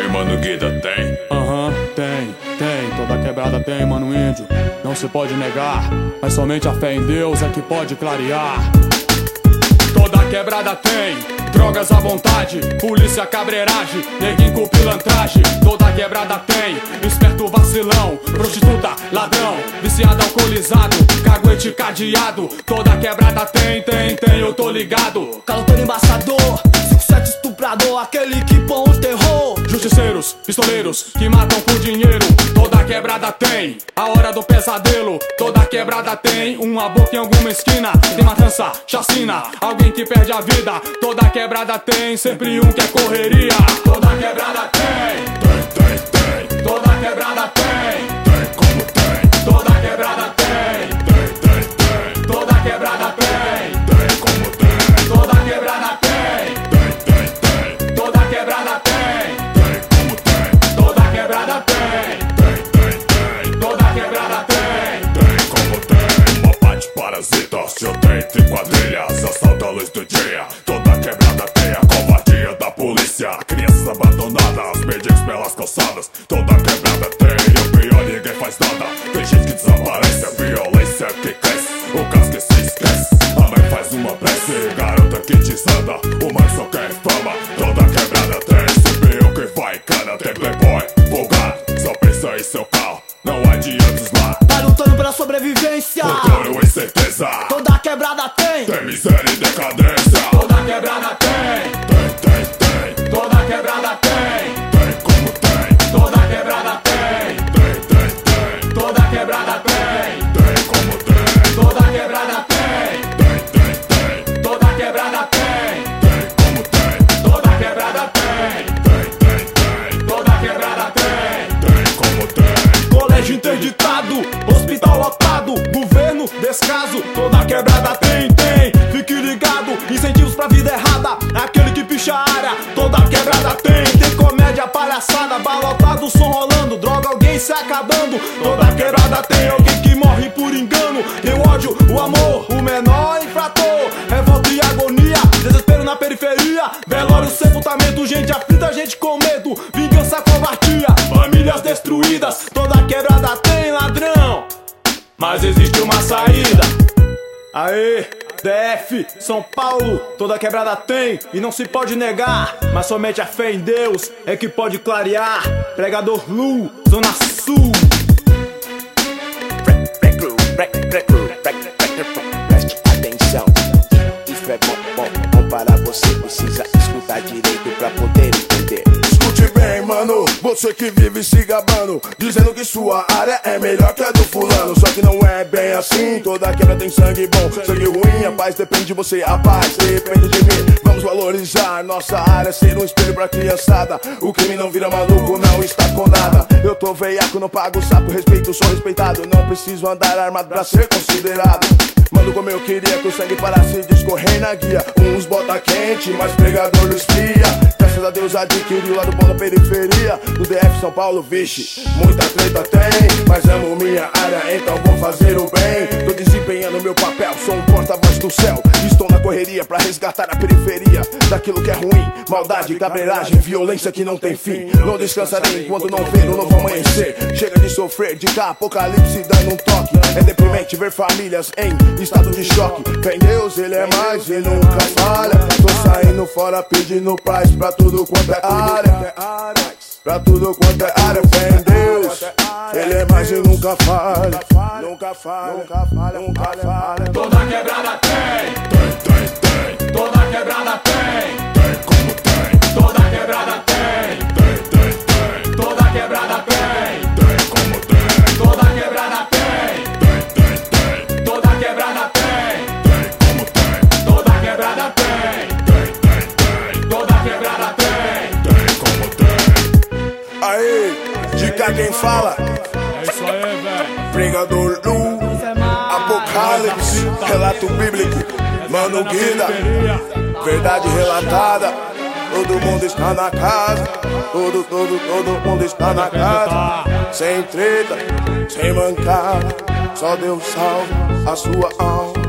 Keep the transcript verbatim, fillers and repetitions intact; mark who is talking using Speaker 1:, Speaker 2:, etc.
Speaker 1: Mano Guida, tem?
Speaker 2: Aham, uhum, tem, tem. Toda quebrada tem, mano índio. Não se pode negar, mas somente a fé em Deus é que pode clarear. Toda quebrada tem drogas à vontade, polícia, cabreiragem, neguinho com pilantragem. Toda quebrada tem esperto vacilão, prostituta, ladrão, viciado, alcoolizado, caguete cadeado. Toda quebrada tem, tem, tem, eu tô ligado.
Speaker 3: Caloteiro embaçador, cinco sete estuprador, aquele que põe o terror.
Speaker 2: Justiceiros, pistoleiros, que matam por dinheiro. Toda quebrada tem a hora do pesadelo. Toda quebrada tem uma boca em alguma esquina. Tem matança, chacina, alguém que perde a vida. Toda quebrada tem sempre um que é correria. Toda quebrada tem,
Speaker 1: tem, tem, tem.
Speaker 2: Toda quebrada tem,
Speaker 1: tem como tem.
Speaker 2: Toda quebrada tem,
Speaker 1: tem, tem, tem.
Speaker 2: Toda quebrada tem,
Speaker 1: tem como tem.
Speaker 2: Toda quebrada tem,
Speaker 1: tem, tem, tem.
Speaker 2: Toda quebrada tem,
Speaker 1: tem como tem.
Speaker 2: Toda quebrada tem,
Speaker 1: tem, tem, tem.
Speaker 2: Toda quebrada tem,
Speaker 1: tem como tem. Uma pá de parasitas, violenta em quadrilhas, assalta a luz do dia. Toda quebrada tem a covardia da polícia. Crianças abandonadas, mendigos pelas calçadas. Toda quebrada tem, e o pior, ninguém faz nada. Tem gente que desaparece, a violência que cresce. O caso que se esquece, a mãe faz uma prece. Garota que desanda, o mãe só quer fama. Toda quebrada tem, se vê o que vai cana. Tem playboy, vulgar, só pensa em seu carro. Não adianta lá,
Speaker 3: tá lutando pela sobrevivência.
Speaker 1: futuro e certeza.
Speaker 3: Toda quebrada tem,
Speaker 1: Tem miséria e decadência.
Speaker 2: Toda quebrada tem,
Speaker 1: Tem, tem, tem.
Speaker 2: toda quebrada tem,
Speaker 1: Tem como tem.
Speaker 2: toda quebrada tem,
Speaker 1: Tem, tem, tem.
Speaker 2: toda quebrada tem,
Speaker 1: Tem como tem.
Speaker 2: toda quebrada tem,
Speaker 1: Tem, tem, tem.
Speaker 2: toda quebrada tem,
Speaker 1: Tem como tem.
Speaker 2: toda quebrada tem,
Speaker 1: Tem, tem, tem.
Speaker 2: toda quebrada tem,
Speaker 1: Tem como tem.
Speaker 3: colégio interditado, hospital lotado, governo descaso. Toda quebrada tem, tem, fique ligado. Incentivos pra vida errada, aquele que picha a área. Toda quebrada tem, tem comédia palhaçada, balotado, som rolando, droga, alguém se acabando. Toda quebrada tem alguém que morre por engano. Tem o ódio, o amor, o menor infrator, revolta e agonia, desespero na periferia, velório, sepultamento, gente aflita, gente com medo, vingança, covardia, famílias destruídas. Toda quebrada tem ladrão, mas existe uma saída. Aê, D F, São Paulo, toda quebrada tem e não se pode negar, mas somente a fé em Deus é que pode clarear. Pregador Lu, Zona Sul.
Speaker 4: Preste atenção, isso é bom, bom, bom para você. Precisa escutar direito pra poder entender.
Speaker 5: Escute bem, mano, você que vive se gabando, dizendo que sua área é melhor que a do fulano. Só que não é bem assim, toda quebra tem sangue bom, sangue ruim. A paz depende de você, a paz depende de mim. Vamos valorizar nossa área, ser um espelho pra criançada. O crime não vira maluco, não está com nada. Eu tô veiaco, não pago sapo, respeito, sou respeitado. Não preciso andar armado pra ser considerado. Mando como eu queria, que o sangue parasse de escorrer na guia. Uns bota quente, mas pregador não espia. Graças a Deus adquiri o lado bom da periferia. No D F São Paulo, vixe, muita treta tem, mas amo minha área, então vou fazer o bem. Tô desempenhando meu papel, sou um porta-voz do céu. Estou na correria pra resgatar a periferia daquilo que é ruim, maldade, cabreiragem, violência que não tem fim. Não descansarei enquanto não ver o novo amanhecer. Chega de sofrer, de cá apocalipse dando um toque. É deprimente ver famílias em estado de choque. Fé em Deus, ele é mais e nunca falha. Tô saindo fora pedindo paz pra tudo quanto é área. Pra tudo quanto é área, fé em Deus, ele é mais e nunca falha. Nunca falha, nunca falha, nunca falha.
Speaker 2: toda quebrada tem,
Speaker 1: Tem, tem, tem.
Speaker 2: toda quebrada tem,
Speaker 1: Tem como tem.
Speaker 2: toda quebrada tem,
Speaker 1: Tem, tem, tem.
Speaker 2: toda quebrada tem,
Speaker 1: Tem como tem.
Speaker 2: toda quebrada tem,
Speaker 1: Tem, tem, tem.
Speaker 2: toda quebrada tem,
Speaker 1: Tem como tem.
Speaker 2: toda quebrada tem,
Speaker 1: Tem, tem, tem.
Speaker 2: toda quebrada tem.
Speaker 1: Tem como tem.
Speaker 5: Aí, de cá quem fala,
Speaker 2: É isso aí, velho.
Speaker 5: Pregador Lu, Apocalipse, relato bíblico, Mano Guida, verdade relatada. Todo mundo está na casa, todo, todo, todo mundo está na casa. Sem treta, sem mancada, só Deus salva a sua alma.